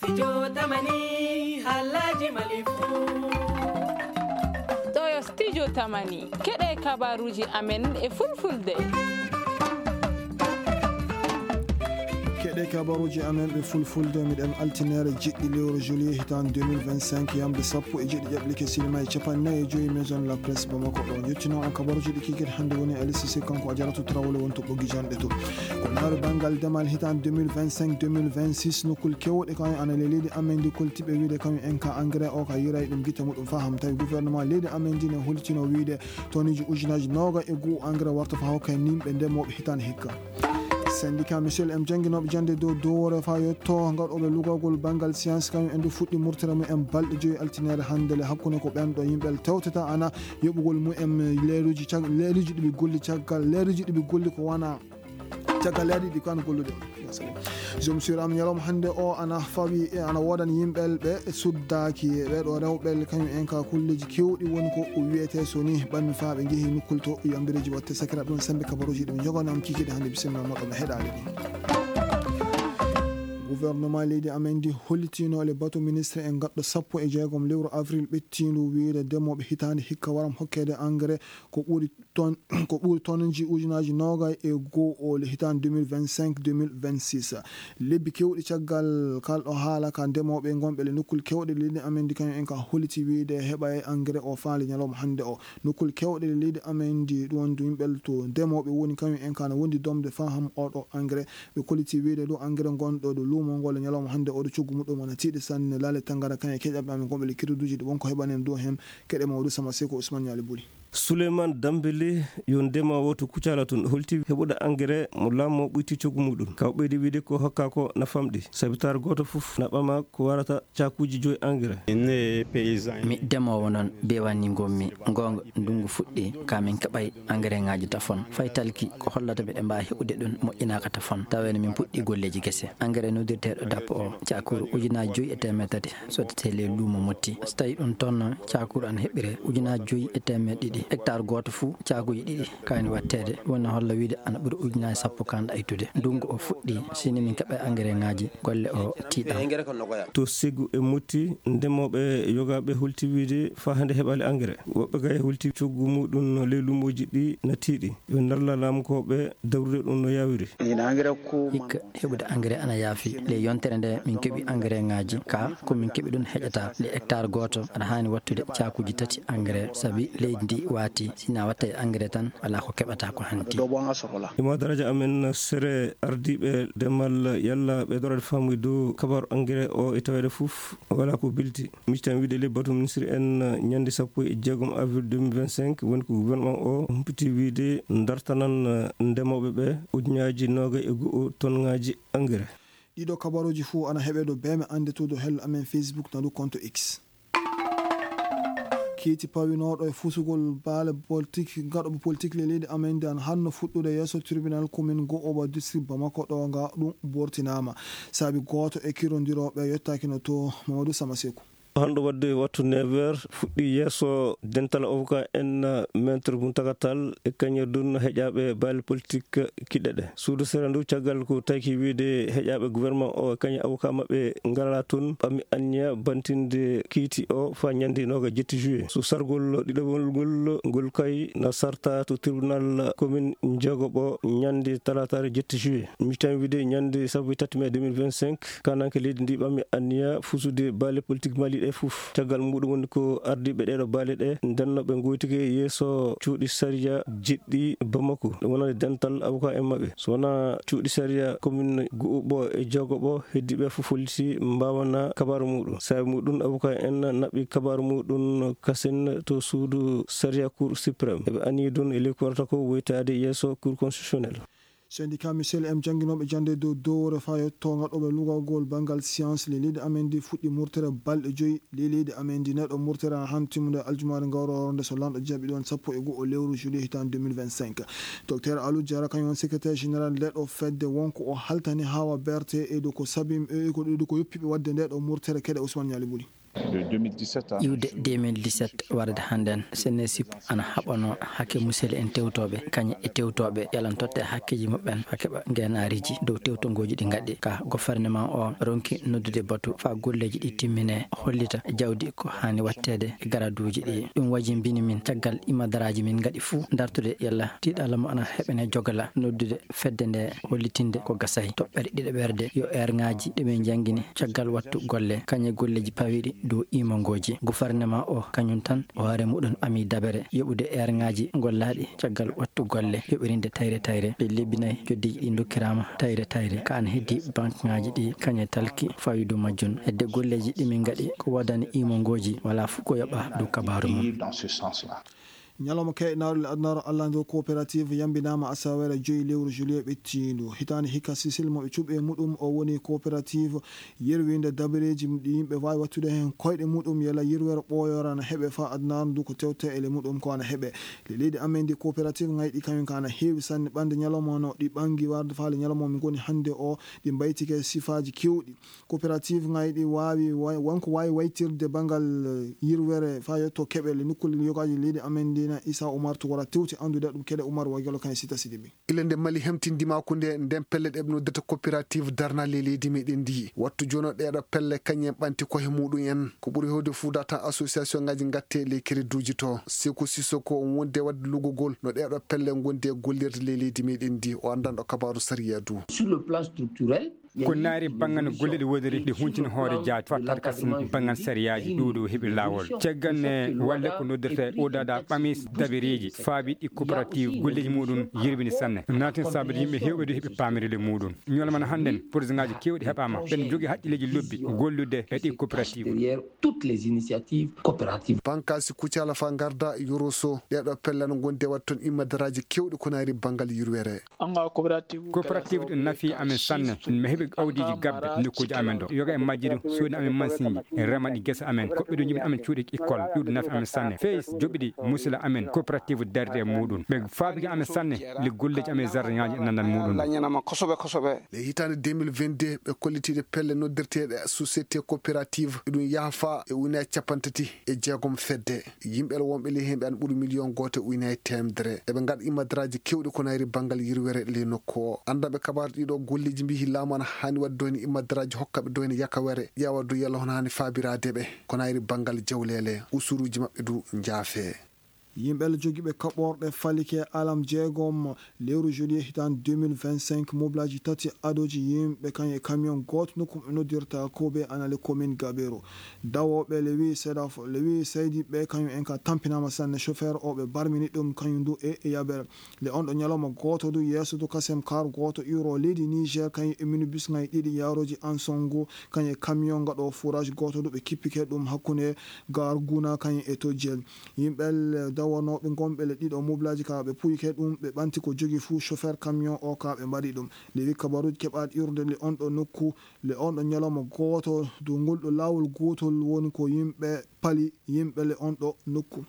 Studio Tamani Halaji Malifu. Toyo Studio Tamani keɗe kabaruji amen e fulfulde. keɗe kabaruji amen ɓe fulfulde miɗen altinere jiɗɗi lewru juillet hitan 2025 yamde sappo e jiɗi ƴaɓɓike silima e capannayyi e joyi maison la presse bamako ɗo yettino on kabaruji ɗi kikit hannde woni alisisi kanko a jaratu trawole won to ɓoggi janɗe to ko laari banggal demal hitan 2025 2026 nokkul kewɗe kañum ana le leydi amen ndi koltiɓe wiide kañum en ka engrais o ka yiray ɗum guitta muɗum faham tawi gouvernement leydi amen ndi ne holtino wiide toniji ujunaji noga e goo engrais warta fa hokka nimɓe ndemoɓe hitan hikka syndicat michel m janguinoɓe jande dow dowore fa yetto gaɗoɓe lugagol banggal science kañum en du fuɗɗi murtere mumen balɗe joyi altinere handele hakkude ko ɓen ɗo yimɓel tewtata ana yoɓugol mumen leeruji ɗiɓe golli caggal leeruji ɗiɓe golli ko wona caggal leeɗi ɗi ko an gollude joom sur am ñalawma hannde o ana fawi e ana wodan yimɓel ɓe suddaki ɓeɗo rewɓel kañum en ka kulleji kewɗi woni ko wiyete so ni ɓanmi fa ɓe jeehi nokkul to yambireji watte sakiraɓe ɗum sembe kabaruji ɗum jogani am kikiɗe hannde bisimilla moɗo ɓe heɗade ɗi gouvernement leydi amen ndi hollitino le bateau ministre en gaɗɗo 16 lewru avril ɓettindu wiide ndemoɓe hitande hikka waram hokkede engrais ko ɓuuri tonneji ujunaji nogay e goo o le hitande 2025 2026 lebbi kewɗi caggal kalɗo haala ka ndemoɓe gonɓe le nokkul kewɗe leydi amen ndi kañum en ka holliti wiide heɓa e engrais o faali ñalawma hannde o nokkul kewɗe le leydi amen ndi ɗum yimɓel to ndemoɓe woni kañum en kana wondi domde faham oɗo engrais ɓe kolliti wiide ɗo engrais gonɗo ɗo lumo ngol ñalawma hannde oɗo coggu muɗum ana tiiɗi sanne laale tangara kañe keƴaɓe amen gonɓe le créduji ɗi wonko heɓanen dow hen keɗe mawɗu sama seko ousmane ñali ɓuuri Souleymane Dambele yo ndema woto kucala tun holti heɓuɗa engrais mo lammo ɓuyti coggu muɗum kaw ɓeydi wiide ko hokka ko na famɗi sabitar goto fof naɓama ko warata cakuji 5 engrais mi demowo noon bewani gommi gonga ndungu fuɗɗi kamin keɓay engrais ngaji tafon fay talki ko hollata ɓe mbawi heɓude ɗum moƴƴinaka tafon tawene min puɗɗi golleji guese engrais nodirteɗo dappo o cakuru ujunaji 5 so tete le luumo motti so tawi ɗum tonno cakuru ana heɓire ujunaji 2 hectare goto fou cakuji 2 kani wattede wonna holla wiide ana ɓuuri ujunaji 10 kanɗa aytude ndungu o fuɗɗi sini min keɓa engrais ngaji golle o tiiɗa to sigu e mutti ndemoɓe yogaɓe hulti wiide fa hande heɓali engrais woɓɓe kay hulti coggu muɗum no ley lumoji ɗi na tiiɗi yo darla lamkoɓe dawrude ɗum no yawiri hikka heɓude engrais ana yaafi le yontere nde min keeɓi engrais ngaji ka komin keeɓi ɗum heƴata le hectare goto aɗa hani wattude cakuji 3 engrais saabi leydi ndi wati sina watta engrais tan wala ko keɓata ko hanti imo daraja amen sere ardiɓe demal yalla ɓe dorade famude dow kabaru engrais o e tawede foof wala ko bilti miccitan wiide le bateau ministre en ñande 16 avril 2025 woni ko gouvernement o humpiti wiide dartanan ndemoɓe ɓe ujunaji 20 tonnes engrais ɗiɗo kabaruji fuu ana heɓe ɗo beme ande to do hello amen facebook na ɗo compte x keeti pawinoɗo e fusugol baale politique gaɗoɓe politique le leydi amen ndi an hanno fuɗɗude yesso tribunal commune go oba district bamako ɗo nga ɗum bortinama saabi goto e kirodiroɓe yettakino to mamadou samasekou hande wadde wattu 9h fuɗɗi yesso dental avocat en maître Muntagatal e kañer dun heƴaɓe balle politique kiɗɗe ɗe suudu sera ndu caggal ko taki wiide heƴaɓe gouvernement o e kañe avocat mabɓe ngala toon ɓammi anniya bantinde kiiti o fa ñande 7 juillet so sargol ɗiɗaɓol ngol kay na sarta to tribunal commune Diogoɓo ñande talatare 7 juillet mitan wiide ñande 3 mai 2025 kananke leydi ndi ɓammi anniya fusude balle politique mali fof caggal muɗum woni ko ardiɓe ɗeɗo baale ɗe ndenno ɓe goytike yeeso cuuɗi saria jiɗɗi Bamako ɗum wonade dental avocat en maɓɓe so wona cuuɗi saria commune Gouɓo e Diogoɓo heddiɓe fof holliti mbawana kabaru muɗum saabi muɗum avocat en naɓɓi kabaru muɗum kasen to suudu saria cour suprême eɓe anni ɗum e ley ko warata ko woytade yeeso cour constitutionnel syndicat michel m janguinoɓe jande dow dowre fa yetto gaɗoɓe lugagol banggal science le leydi amen ndi fuɗɗi murtere balɗe 5 le leydi amen ndi neɗɗo murtere hantimude aljumare gawronde so lanɗo jaaɓi ɗon 11 lewru juillet hitan 2025 docteur alou diara kañum on secrétaire général leɗo fedde wonko o haltani hawa berte e dow ko sabi e ko yoppiɓe wadde ndeɗo murtere keɗe ousmane ñali ɓuuri iwde 2017 warde hannden senesip ana haɓano hakke musele en tewtoɓe kañe e tewtoɓe yalan totte hakkeji mabɓen ha keɓa ngenariji dow tewtongoji ɗi gaddi ka gouvernement o ronki noddude batu fa golleji ɗi timmine hollita jawdi ko hani wattede e garaduji ɗi ɗum waji mbini min caggal imadaraji min gaɗi fuu dartude yalla tiɗalamo ana heɓene jogala noddude fedde nde hollitinde ko gasayi toɓɓere ɗiɗi ɓerde yo ngaji ɗemin jangini caggal wattu golle kañe golleji pawiɗi dow imangoji gouvernement o kañum tan o hoore muɗum ami dabere yoɓude ngaji gollaɗi caggal wattu golle yoɓirinde tayre ɓe lebbinayi joddiji ɗi dokkirama tayre ka an heddi banque ngaji ɗi kañe talki fawi dow majjun hedde golleji ɗimin gaɗi ko wadani imangoji wala fu ko yoɓa dow kabaru mum ñalawma keynaaɗo adnaro allah nder coopérative yambinama asawere 5 lewru juillet ɓettindu hitande hikka sisil moɓe cuɓe muɗum o woni coopérative yerwinde dabareji ɗi yimɓe wawi wattude hen koyɗe muɗum yalla yirwere ɓoyora ana heeɓe fa adnaro ndu ko tewte ele muɗum ko ana heeɓe le leydi amen ndi coopérative ngayɗi kañum ka ana heewi sanne ɓande ñalawma no ɗi ɓangi warde faale ñalawma min goni hande o ɗi mbaytike sifaji kewɗi coopérative ngayɗi wawi wonko wawi waytirde banggal yirwere fa yetto keɓele nokkulle yogaji leydi amen ndi Issa Oumar to wara tewti andude ɗum kede Oumar Wagalo kan sita sidibi ile nde mali hemtindima ko nde ndem pelle ɗe no data coopérative darnale leydi meɗen ndi wattu jono ɗeɗo pelle kañen ɓanti koye muɗum en ko ɓuuri hewde fu data association ngaji gatte les créduji to Sékou Sissoko on wonde wadde lugugol no ɗeɗo pelle gonde gollirde leydi meɗen ndi o andanɗo kabaru Saria Dou sur le plan structurel ko naari bangan golleɗe wodiri ɗi huncina hoore jaati fattat kasin bangan sériyaji ɗuɗo heeɓi lawol caggal ne walle ko noddirte oɗaɗa ɓamis dabireji faabi ɗi coopérative golleji muɗum yirbini sanne natin sabude yimɓe hewɓe heeɓi pamirile muɗum ñolmana hannden projet ngaji kewɗi heɓama ɓen jogui haqqileji lobbi gollude e ɗi coopérative toutes les initiatives coopératives bankasi kucala fa garda yoroso ɗeɗo pelle no gonde wat ton immadaraji kewɗi ko naari bangal yirwere coopérative ɗo nafi amen sanne mi heeɓi awdiji gabbe nokkuji amen ɗo yoga e majjiɗo soodi amen machine e remaɗi guesa amen koɓɓe ɗo jibin amen cuuɗi école ɗuɗo nafi amen sanne fees joɓiɗi musila amen coopérative darde e muɗum ɓe faabiki amen sanne le golleji amen jardin ngaji nandan muɗum le hitande 2022 ɓe kollitiɗe pelle noddirteɗe société coopérative ɗum yaafa e ujunere capantati e jeegom fedde yimɓe wonɓe le hen ɓe an ɓuuri million goto ujunere temedere eɓe gaɗa immadaraji kewɗi ko nayri banggal yirwere le nokku o andaɓe kabaru ɗiɗo golleji mbi laamu ana hani wadde doyni immadaraji hokkaɓe doyni yakawere ƴeewa do yalla hono hani faabiradeɓe ko nayri banggal jawlele usuruji mabɓe du jaafe yimɓe jogiiɓe kaɓorɗe falike alam jeegom lewru juillet hitande 2025 moblaji tati adoji yimɓe kañe camion goto nokku ɓe noddirta koɓe anale commune Gabero dawoɓe le wi seydi ɓe kañum en ka tampinama sanne chauffeur o ɓe barmini ɗum kañum du e yaɓere le on ɗo ñalawma goto du yesso du kasem kar goto euro leydi Niger kañum e minibus ngayi ɗiɗi yaroji Ansongo kañe camion gaɗo fourage goto du ɓe kippike ɗum hakkude gar guna kañum e to jeel yimɓe dawonoɓe gonɓe le ɗiɗo moblaji ka ɓe puyike ɗum ɓe ɓanti ko jogui fuu chauffeur camion o ka ɓe mbaɗi ɗum le wi kabaruji keɓaɗi urde le on ɗo nokku le on ɗo ñalawma goto dow ngol ɗo lawol gotol woni ko yimɓe paali yimɓe le on ɗo nokku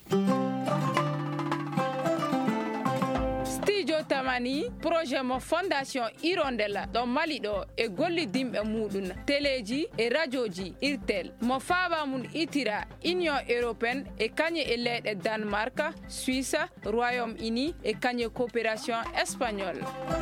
tamani projet mo fondation Hirondella ɗo Mali ɗo e gollidimɓe muɗum téléji e radioji irtel mo faaba mum itira union européenne e kañe e leyɗe Danemark Suisse Royaume-Uni e kañe coopération espagnole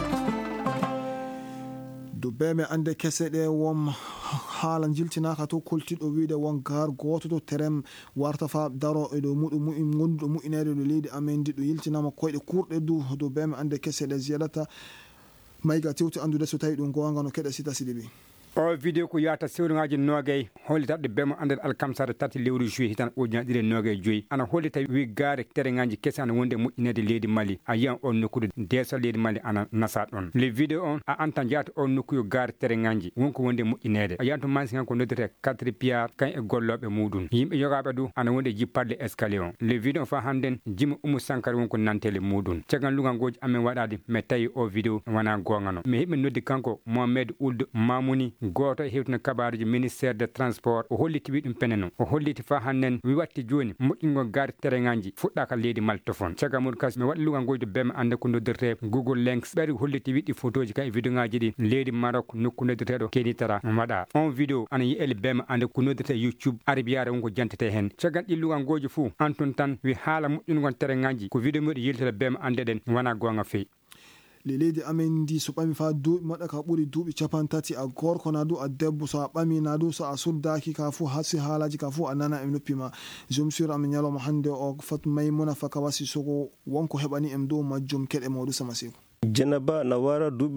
do beme ande kese ɗe won haala jiltinaka to koltiɗo wiide won gar goto to terem warta fa daro e ɗo muɗum gonduɗo mu'inede ɗo leydi amen ndi ɗo yiltinama koyɗe kurɗe do beme ande kese ɗe jeeɗata mayga tewti andude so tawi ɗum gonga no keɗe sita sidiɓi o vidéo ko yata sewruŋaji nogay hollitatɗe bemo andal alkamsare tati lewru juillet hitan ujunere ɗiɗi nogay joyyi ana hollita wi gaare tereŋaji kese ana wonde moƴƴinede leydi Mali a yiyan on nokkude desa leydi Mali ana nasa ɗon le vidéo on a anta jata on nokku yo gaare tereŋaji wonko wonde moƴƴinede a yiyanto mansi han ko noddete 4 piyar kañ e golloɓe muɗum yimɓe yogaɓe du ana wonde jippadde escalier on le vidéo on fa hannden Jimi Oumou Sankara wonko nantele muɗum caggal lugangoji amen waɗade mais tawi o vidéo wona gongano mais heɓe noddi kanko Mohamed Ould Mamouni goto hewtino kabaruji ministére de transport o holliti wi ɗum peneno o holliti fa hannen wi watti joni moƴƴingo gaari tereŋaji fuɗɗaka leydi maltofon caga muɗum kasi mi waɗi lugal ngoyde bemme ande ko noddirte Google Links ɓeɗi holliti wiɗɗi photoji kay vidéo ngaji ɗi leydi Maroc nokku noddirteɗo kenitara waɗa on vidéo ana yi'eli bemme ande ko noddirte YouTube arabiyare wonko jantete hen caggal ɗillugal ngoji fou antun tan wi haala moƴƴingon tereŋaji ko vidéo muɗi yiltere bemme ande ɗen wona gonga feyi le leydi amen ndi so ɓami fa duuɓi maɗa ka ɓuri duuɓi 30 a gorko na du a debbo so a ɓami na du so a suddaki ka fu hasi haalaji ka fu a nana e noppi ma jom sur amin ñalawma hannde o fat maymuna faka wasi sogo wonko heɓani em dow majjum keɗe mawɗu sama seko Janaba na wara duuɓi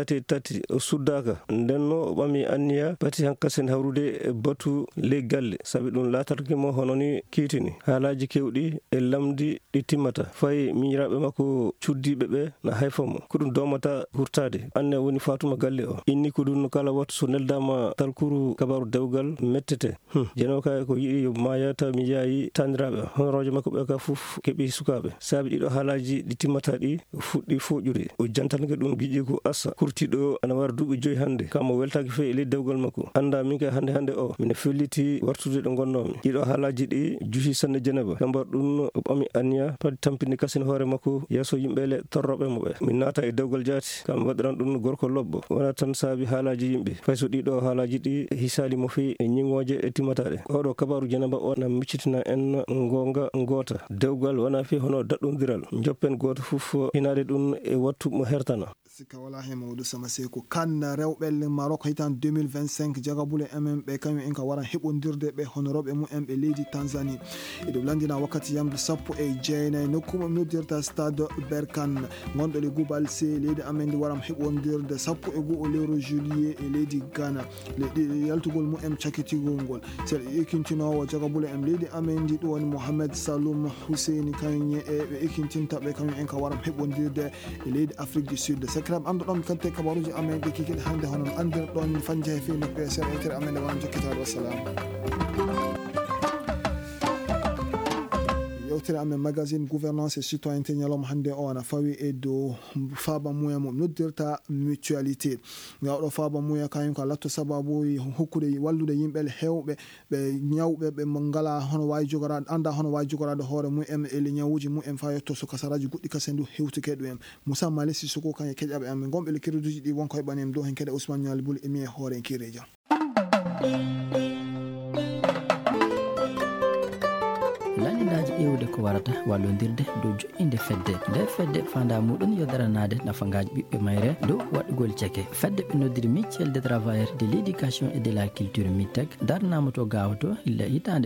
33 o suddaka nden no o ɓami anniya pati hankasen hawrude batu ley galle sabi ɗum latarkimo hono ni kiitini haalaji kewɗi e lamdi ɗi timmata fayi miñiraɓe makko cuddiɓe ɓe na hayfa mo ko ɗum domata hurtade anne woni fatuma galle o inni ko ɗum kala wattu so neldama talkuru kabaru dewgal mettete jeno kay ko yiɗi yo mayata mi yayi taniraɓe honoroje makko ɓe ka fof keeɓi sukaɓe saabi ɗiɗo haalaji ɗi timmata ɗi fuɗɗi foƴude o jantanke ɗum giƴi ko assa kurtiɗo ana wara duuɓi 5 hannde kammo weltaki fewi e ley dewgal makko anda min kay hannde o mine felliti wartude ɗo gonnomi ɗiɗo haalaji ɗi juhi sanne Djeneba kambar ɗum o ɓami anniya padi tampini kasine hoore makko yeeso yimɓele torroɓe mo ɓe min naata e dewgal jaati kam waɗiran ɗum gorko lobbo wona tan saabi haalaji yimɓe fay so ɗiɗo haalaji ɗi hisali mo fewi e ñiŋoje e timmataɗe oɗo kabaru Djeneba o na miccitina en gonga goota dewgal wona fi hono daɗɗodiral joppen goto fof hinade ɗum e wattu mo hertana sika wala he mawdu sama seko kan rewɓe Maroc hitan 2025 jagabule mm ɓe kañum en ka waran heɓodirde ɓe honoroɓe mumen ɓe leydi Tanzanie e ɗum landina wakkati yamde 19 nokkuma noddirta stade Berkane gonɗo le Goubal C leydi amen ndi waram heɓodirde 12 lewru juillet e leydi Ghana leydi yaltugol mumen cakkitigol ngol seɗa ekkintinowo jagabule em leydi amen ndi ɗo woni Mohamed Saloum Husseini kañum e ɓe ekkintinta ɓe kañum en ka waram heɓodirde e leydi Afrique du Sud sakiraɓe anduɗon kante kabaruji amen ɗi kikiɗe hannde honon andirɗon fanje he fewi nokku e seeɗa intere amen nde waran jokkitaɗo wassalamu yewtere amen magazine gouvernance et citoyenneté ñalawma hannde o ana fawi e dow faaba muya mum noddirta mutualité ngawɗo faaba muya kañum ko latto sababu hokkude wallude yimɓe hewɓe ɓe ñawɓe ɓe ngala hono wawi jogorade anda hono wawi jogorade hoore mumen ele ñawuji mumen fa yetto so kasaraji goɗɗi kasen du hewtike ɗum en Moussa Mali Sissoko kañe keƴaɓe amen gonɓe le crédituji ɗi wonko heɓani em dow hen kede Ousmane Niali Bouli emi e hoore en kireja laninaji ƴewde ko warata wallodirde dow joƴƴinde fedde nde fedde fanda muɗum yo daranade nafangaji ɓiɓɓe mayre dow waɗugol ceke fedde ɓe noddiri mutuel des travailleurs de l'éducation et de la culture MITEC darnama to gawato illa hitande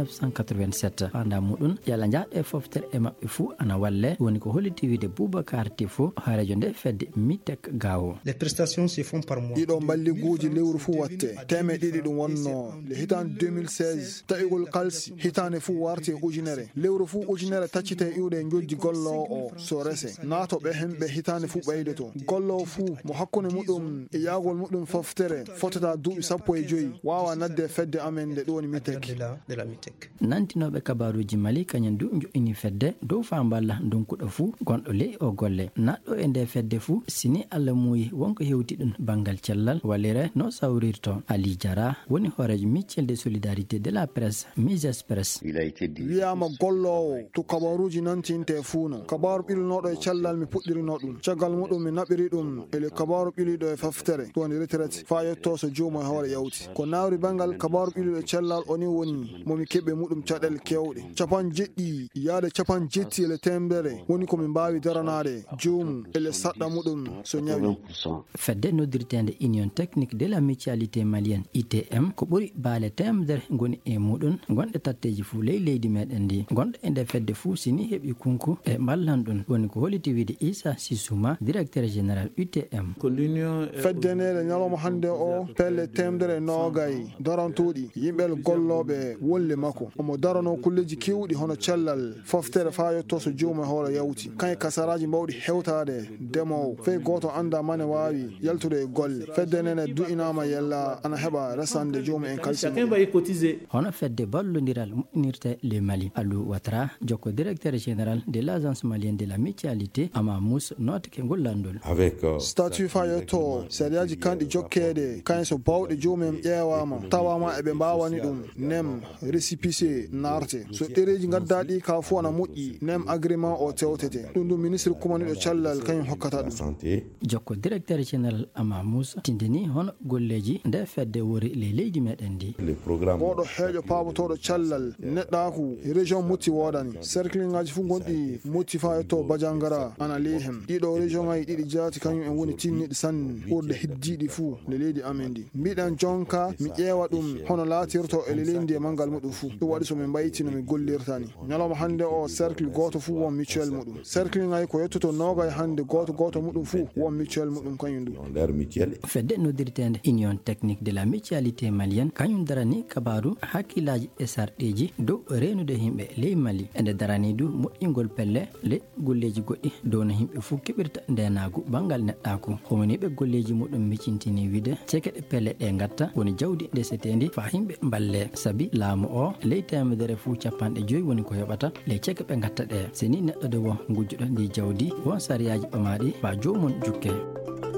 1987 fanda muɗum yalla jaɗe foftere e mabɓe fou ana walle woni ko holliti wiide Boubacar Tifo haarejo nde fedde MITEC gawo les prestations se font par mois ɗiɗo balliguji lewru fou watte teme ɗiɗi ɗum wonno le hitande 2016 taƴugol kalsi hitande fou warte ujunere lewru fuu ujunere taccite iwde joddi gollowo o so rese naatoɓe hemɓe hitande fuu ɓeyde to gollowo fuu mo hakkunde muɗum e yaagol muɗum foftere fotata duuɓi 15 wawa nadde fedde amen nde ɗo woni MITEC nantinoɓe kabaruji Mali kañum du joƴini fedde dow famballa donkuɗo fuu gonɗo ley o golle naɗɗo e nde fedde fuu sini Allah muuyi wonko hewti ɗum banggal cellal wallire no sawrirto Ali Diara woni hoorejo mutuel de solidarité de la presse Mises Presse wiyama gollowo to kabaruji nantinte fuuno kabaru ɓilnoɗo e cellal mi puɗɗirino ɗum caggal muɗum mi naɓiri ɗum ele kabaru ɓiliɗo e faftere to woni retraite fa yetto so joomu e hoore yawti ko nawri bangal kabaru ɓiliɗo e cellal oni woni momi keɓe muɗum caɗele kewɗe jeɗɗi yaade 70 ele temedere woni komi mbawi daranade joomu ele saɗɗa muɗum so ñawi fedde noddirtede union technique de la mutualité malienne ITM ko ɓuuri baale temedere goni e muɗum gonɗe tatteji fuu ley leydi meɗen ndi gonɗo e nde fedde fuu sini heeɓi kunku e ballan ɗum woni ko holliti wiide Issa Sissouma directeur général UTM feddenede ñalawma hannde o pelle temedere nogayi darantuɗi yimɓel golloɓe wolle makko omo darano kulleji kewɗi hono cellal foftere fa yetto so joomu e hoore yawti kañe kasaraji mbawɗi hewtade demowo fey goto anda mane wawi yaltude e golle feddenene du'inama yella ana heɓa resande joomu en kalsi hono fedde ballodiral moƴƴinirte le Mali Alou Ouattara ga jokko directeur général de l'agence malienne de la mutualité Amamous note ke gollandol avec statut fayoto sariyaji kandi jokkede kanso bawde jomem ƴewama tawama ebe mbawani dum nem récépissé narte so dereji gaddadi ka fu na moƴƴi nem agrément o tewtete dum ministre kumani do callal kany hokkata dum jokko directeur général Amamous tindini hono golleji nde fedde wori le leydi meden di le programme godo heejo pabotodo callal neddaku région mutti wodani cercle ngaji fu gondi mutti fayoto bajangara ana lehem dido région ay didi jati kanyum en woni tinnidi san urde hiddidi fu le leydi amendi bidan jonka mi ƴeewa dum hono latirto e le leydi mangal mudum fu do wadi so min baytino mi gollirtani nyaloma hande o cercle goto fu won mutuel mudum cercle ngay ko yettoto nogay hande goto mudum fu won mutuel mudum kanyum du fedde nodirtende union technique de la mutualité malienne kanyum darani kabaru hakilaji e sardeji do renude himbe ley Mali ende darani du moƴƴingol pelle le golleji goddi do no himbe fu kibirta ndenagu bangal neddaku homoni be golleji mudum micintini wide cekede pelle de ngatta woni jawdi desetendi fa himbe balle sabi laamu o ley temedere fu capande joyi woni ko hebata le ceke be ngatta de seni neddo de won gujjudo ndi jawdi won sariyaji bamadi fa jomon jukke